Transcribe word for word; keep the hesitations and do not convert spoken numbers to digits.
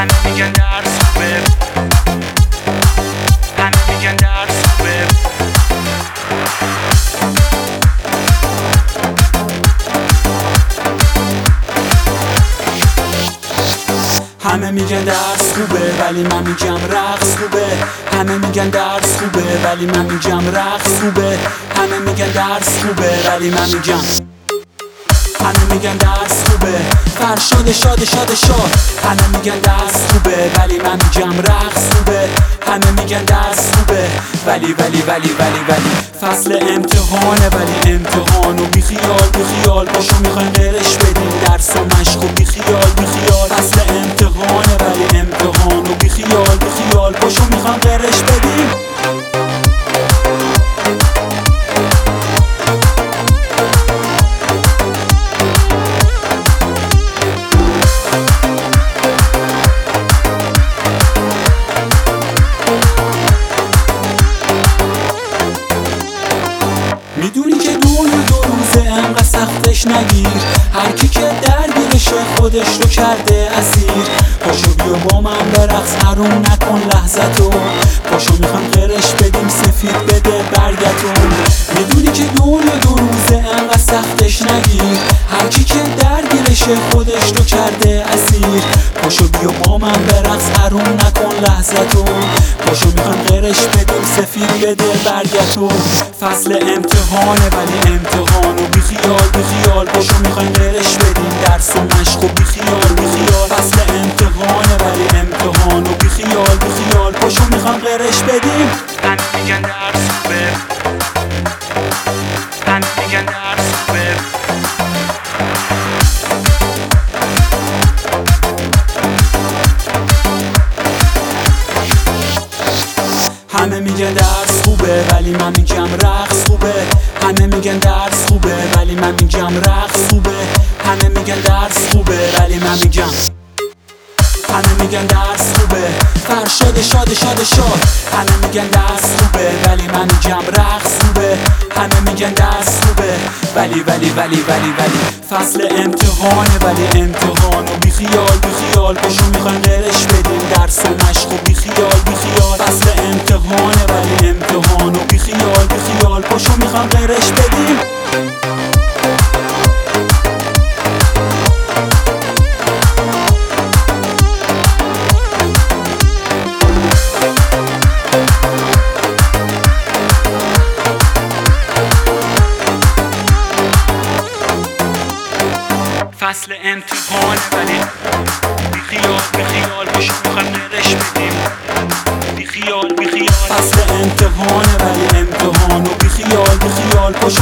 همه میگن درس خوبه، همه میگن درس خوبه. همه میگن درس خوبه ولی من میگم رقص خوبه. همه میگن درس خوبه ولی من میگم رقص خوبه. همه میگن درس خوبه ولی من میگم همه میگن درس خوبه. فرشاد شاد شاد شاد. همه میگن درس خوبه ولی من میگم رقص خوبه. همه میگن درس خوبه ولی ولی ولی ولی ولی فصل امتحانه ولی امتحانو بی خیال بی خیال باشو میخوایم غیرش بدیم درس و مشقو بی خیال بی خیال. فصل امتحانه ولی امتحانو بی خیال بی خیال باشو میخوایم غیرش بدیم. میدونی که دنیا دو روزه انقدر سختش نگیر. هر کی که درگیرشه خودش رو کرده اسیر. پاشو بیا با من برقص حروم نکن لحظتو. پاشو میخوام غیرش بدیم سفید بده برگتون. میدونی که دنیا دو روزه انقدر سختش نگیر. هر کی که درگیرشه خودش رو کرده اسیر. پاشو بیا با من برقص حروم نکن لحظتو. پاشو میخوام غیرش بدیم سفید بده برگتون. فصل امتحانه ولی امتحانو بی خیال بی خیال باشو میخوایم غیرش بدیم درس و مشقو بی خیال بی خیال. فصل امتحانه ولی امتحانو بی خیال بی خیال باشو میخوایم غیرش بدیم. همه میگن درس خوبه، همه میگن درس خوبه. همه میگن درس خوبه ولی من میگم رقص خوبه. همه میگن درس خوبه ولی من میگم رقص خوبه. همه میگن درس خوبه ولی من میگم همه میگن درس خوبه. فرشاد شاد شاد شاد. همه میگن درس خوبه ولی من میگم رقص خوبه. همه میگن درس خوبه ولی ولی ولی ولی ولی فصل امتحانه ولی امتحانو بی خیال بی خیال باشو میخوایم غیرش بدیم درس و مشقو بی خیال بی خیال. فصل امتحانه ولی امتحانو بی خیال بی خیال باشو میخوایم غیرش بدیم. فصل امتحانه ولی بی خیال بی خیال باشو میخوایم غیرش بدیم بی خیال بی خیال. فصل امتحانه ولی امتحانو بی خیال بی خیال باشو